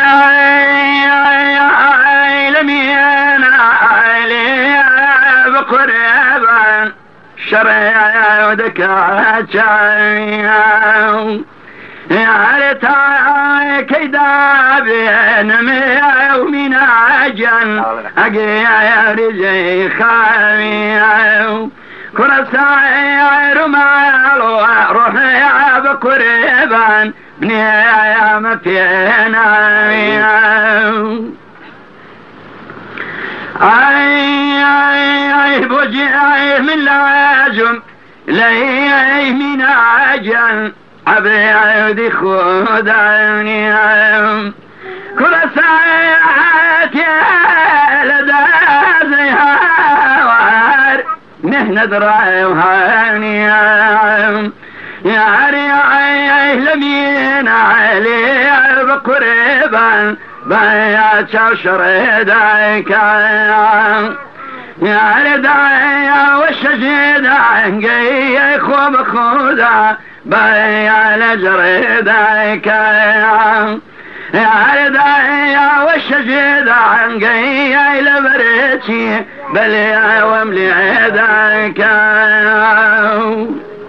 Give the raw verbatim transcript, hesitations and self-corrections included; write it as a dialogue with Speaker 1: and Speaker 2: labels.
Speaker 1: لمين علي بقربان شرع ودكات يا ريتها كيدا بين ميا ومن عجل أقيا رزي خاوي كل ساعة رمالو روحي بقربان بني يا متينا اي اي اي بوجي من لازم لي من عجل عبيدي خدعني كل ساعة لدى زهار نحن دراي وهاني يا ريعي لمين علي بقربان بيات شريدك يا ردايا والشجيدة عنقي خوب خودا بيا لجريدك يا ردايا والشجيدة عنقي لبريتي بل يا وملي عيدك